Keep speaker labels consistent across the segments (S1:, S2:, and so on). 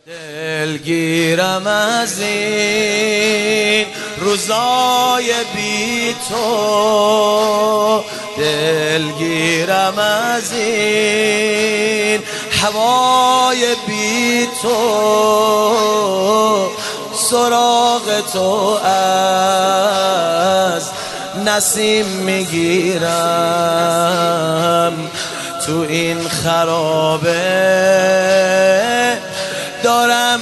S1: دلگیرم از این روزای بی تو، دلگیرم از این هوای بی تو، سراغ تو از نسیم میگیرم. تو این خرابه دارم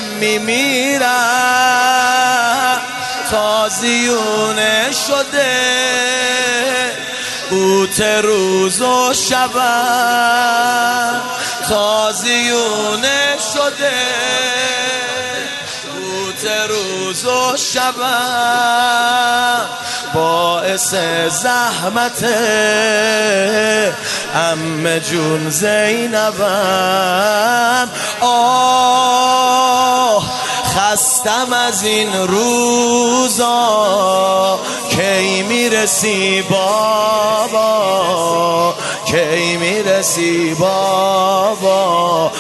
S1: میمیرم، تازیونه شده قوت روز و شبم، تازیونه شده قوت روز و شبم، باعث زحمت عمه جون زینبم. آه خستم از این روزا، کی میرسی بابا، کی میرسی بابا.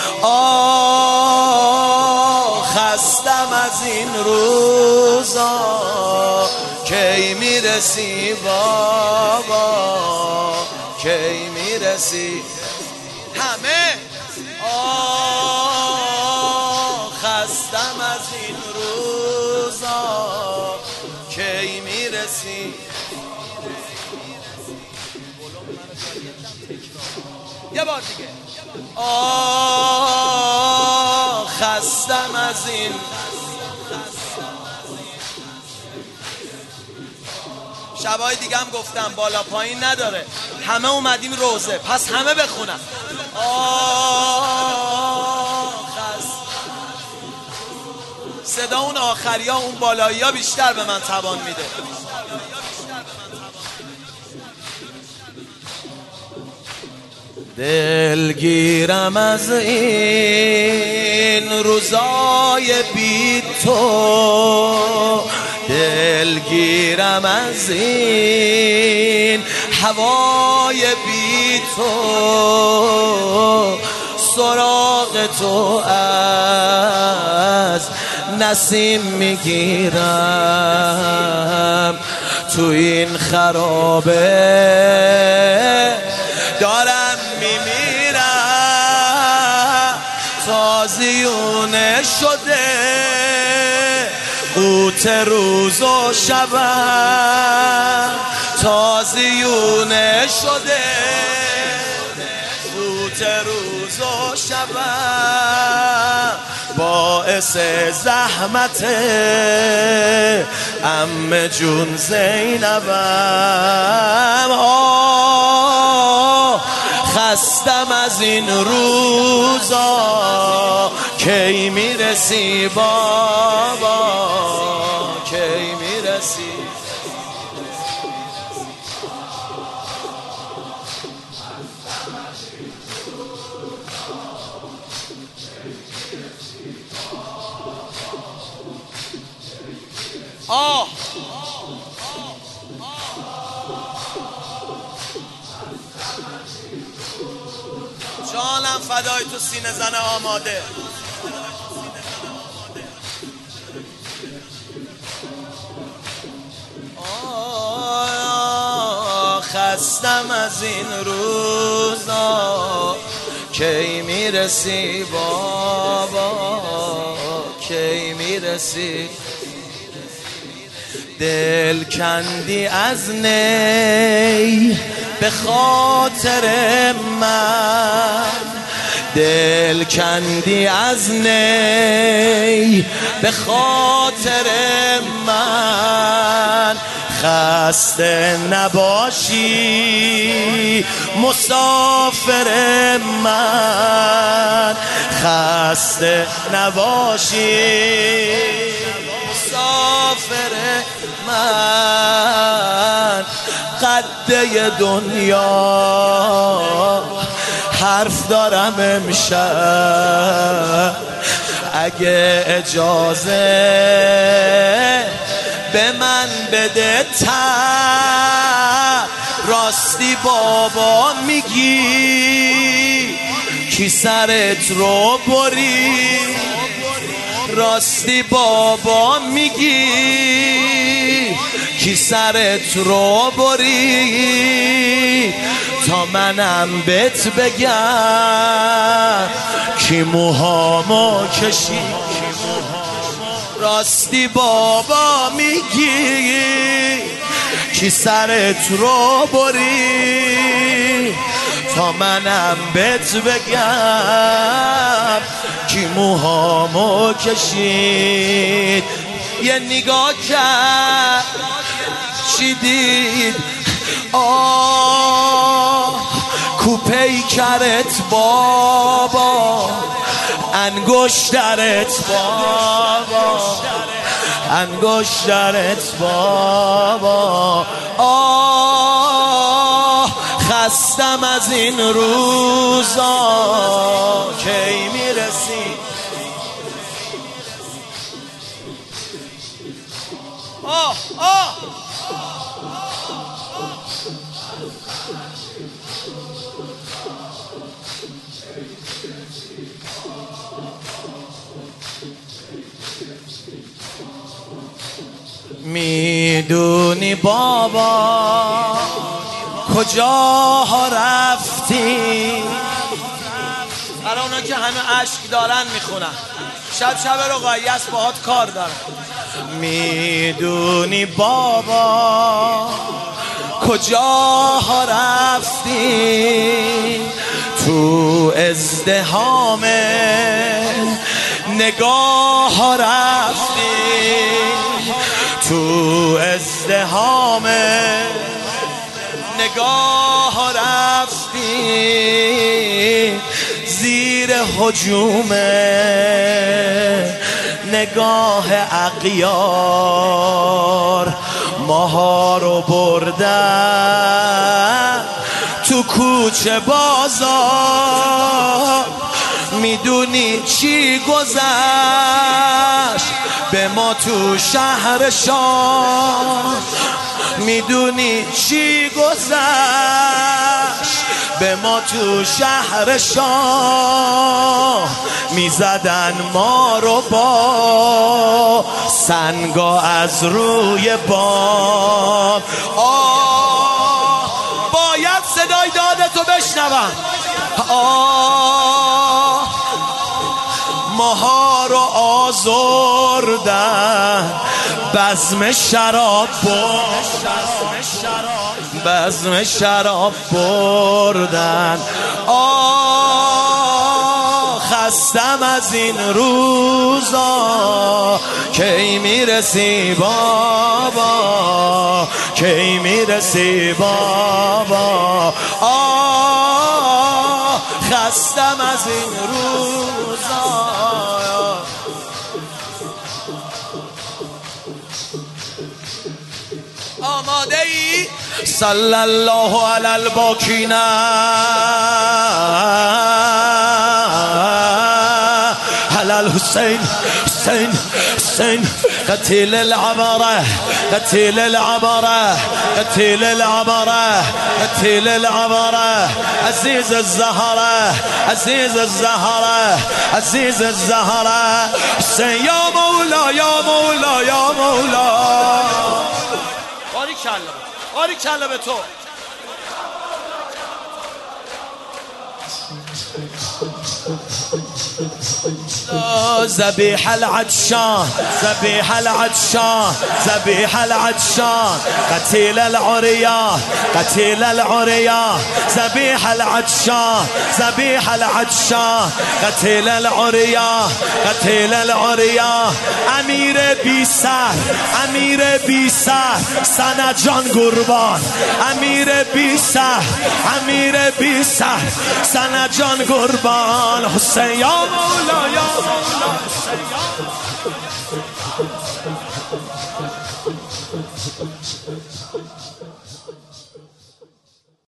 S1: آه خستم از این روزا، کی میرسی بابا، کی میرسی. همه خستم از این روزا، کی میرسی. یه بار دیگه. خستم از این. شبای دیگه هم گفتم بالا پایین نداره، همه اومدیم روزه، پس همه بخونم. صدا اون آخری ها، اون بالایی ها بیشتر به من توان میده. دلگیرم از این روزای بی تو، دلگیرم از این هوای بی تو، سراغ تو از نسیم میگیرم. تو این خرابه دارم میمیرم، تازیونه شده قوت روز و شبم، تازیونه شده قوت روز و شبم، باعث زحمت عمه جون زینبم. خستم از این روزا، کی میرسی بابا، کی میرسی. جانم فدای تو سینه زن آماده. خستم از این روزا، کی میرسی بابا، کی میرسی. دل کندی از نی به خاطر من، دل کندی از نی به خاطر من، خسته نباشی مسافر من، خسته نباشی مسافر من. قده دنیا حرف دارم امشب، اگه اجازه به من بده تر، راستی بابا میگی کی سرت رو برید، راستی بابا میگی کی سرت رو بری تا منم بهت بگم کی موهامو کشی راستی بابا میگی کی سرت رو بری تا منم بهت بگم کی موهامو کشید یه نگاه کرد چی دید کو پیکرت بابا انگشترت بابا انگشترت بابا خستم از این روزا کی میرسی میدونی بابا کجا رفتی برای اونا که همه عشق دارن میخونن شب رقیه است باهات کار دارن میدونی بابا کجا رفتی تو ازدحام نگاه رفتی تو ازدحام نگاه رفتی زیر هجوم نگاه اغیار ماها رو بردن تو کوچه بازار میدونی چی گذشت به ما تو شهر شام میدونی چی گذشت به ما تو شهر شام میزدن ما رو با سنگا از روی بام باید صدای دادتو بشنوم ماها رو آزردن بزم شراب بزم شراب بردن خستم از این روزا کی میرسی بابا کی میرسی بابا خستم از این روزا آماده ای؟ صلی الله علی الباکین علی الحسین حسین حسین قتیل العبره قتیل العبره قتیل العبره قتیل العبره عزیز الزهره عزیز الزهره عزیز الزهره حسین یا مولا یا مولا یا مولا باری کلا به تو ذبیح العطشان ذبیح العطشان ذبیح العطشان قتیل العریان قتیل العریان ذبیح العطشان ذبیح العطشان قتیل العریان قتیل العریان امیر بی سر امیر بی سر سند جان قربان امیر بی سر امیر بی سر سند جان قربان حسین یا مولا یا مولا